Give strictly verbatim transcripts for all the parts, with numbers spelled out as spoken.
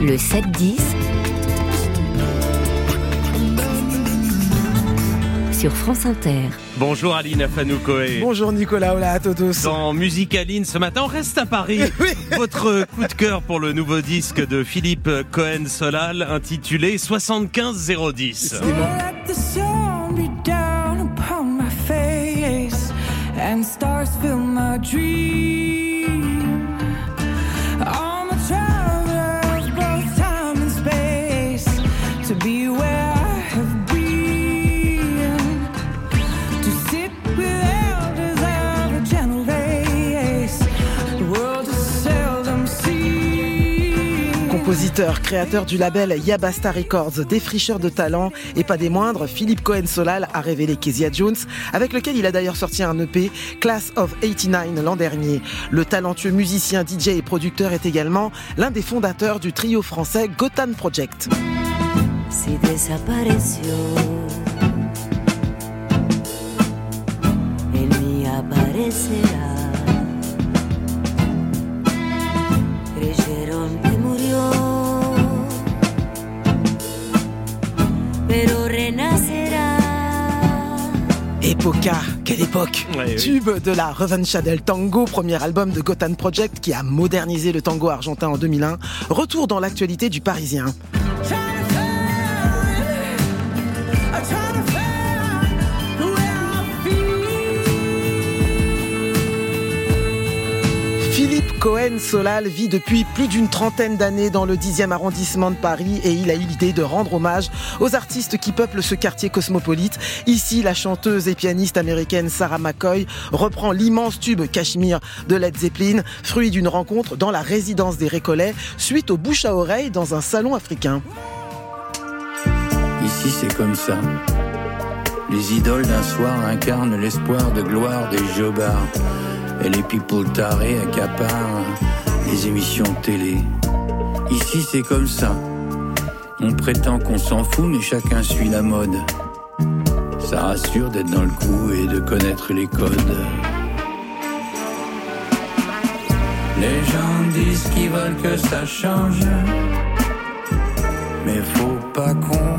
Le sept dix sur France Inter. Bonjour Aline Afanoukoé. Bonjour Nicolas, hola à todos. Dans Musique Aline, ce matin, on reste à Paris. Oui. Votre coup de cœur pour le nouveau disque de Philippe Cohen-Solal intitulé soixante-quinze zéro dix. Compositeur, créateur du label Yabasta Records, défricheur de talent et pas des moindres, Philippe Cohen-Solal a révélé Kezia Jones, avec lequel il a d'ailleurs sorti un E P, Class of quatre-vingt-dix-neuf l'an dernier. Le talentueux musicien, D J et producteur est également l'un des fondateurs du trio français Gotham Project. Si desapareció, en mí aparecerá. Creyeron que murió, pero renacerá. Epoca, quelle époque! Ouais, Tube oui. de la Revancha del Tango, premier album de Gotham Project qui a modernisé le tango argentin en deux mille un. Retour dans l'actualité du Parisien. Philippe Cohen-Solal vit depuis plus d'une trentaine d'années dans le dixième arrondissement de Paris et il a eu l'idée de rendre hommage aux artistes qui peuplent ce quartier cosmopolite. Ici, la chanteuse et pianiste américaine Sarah McCoy reprend l'immense tube Cachemire de Led Zeppelin, fruit d'une rencontre dans la résidence des Récollets, suite au bouche à oreille dans un salon africain. Ici, c'est comme ça. Les idoles d'un soir incarnent l'espoir de gloire des jobards. Et les people tarés accaparent les émissions de télé. Ici c'est comme ça. On prétend qu'on s'en fout mais chacun suit la mode. Ça rassure d'être dans le coup et de connaître les codes. Les gens disent qu'ils veulent que ça change, mais faut pas qu'on,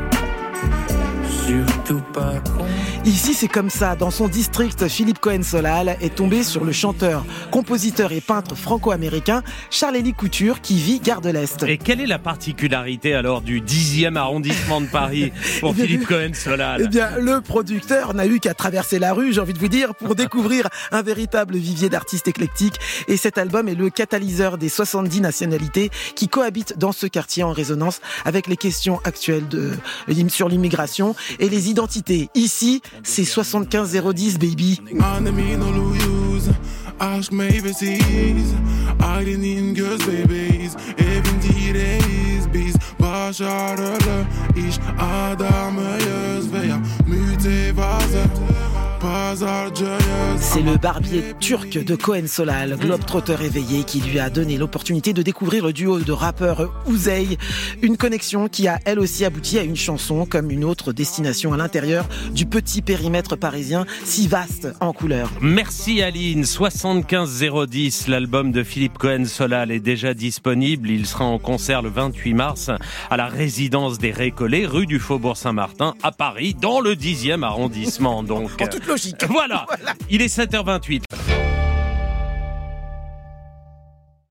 surtout pas qu'on. Ici, c'est comme ça. Dans son district, Philippe Cohen-Solal est tombé sur le chanteur, compositeur et peintre franco-américain Charles-Élie Couture qui vit Gare de l'Est. Et quelle est la particularité alors du dixième arrondissement de Paris pour eh bien, Philippe Cohen-Solal? Eh bien, le producteur n'a eu qu'à traverser la rue, j'ai envie de vous dire, pour découvrir un véritable vivier d'artistes éclectiques. Et cet album est le catalyseur des soixante-dix nationalités qui cohabitent dans ce quartier en résonance avec les questions actuelles de, sur l'immigration et les identités. Ici, c'est soixante-quinze zéro dix, baby. C'est le barbier turc de Cohen-Solal, globe-trotteur éveillé, qui lui a donné l'opportunité de découvrir le duo de rappeurs Ouzey. Une connexion qui a elle aussi abouti à une chanson comme une autre destination à l'intérieur du petit périmètre parisien, si vaste en couleurs. Merci Aline. soixante-quinze zéro dix, l'album de Philippe Cohen-Solal est déjà disponible. Il sera en concert le vingt-huit mars à la résidence des Récollets, rue du Faubourg Saint-Martin, à Paris, dans le dixième arrondissement. Donc, en toute logique. Voilà, voilà. Il est sept heures vingt-huit.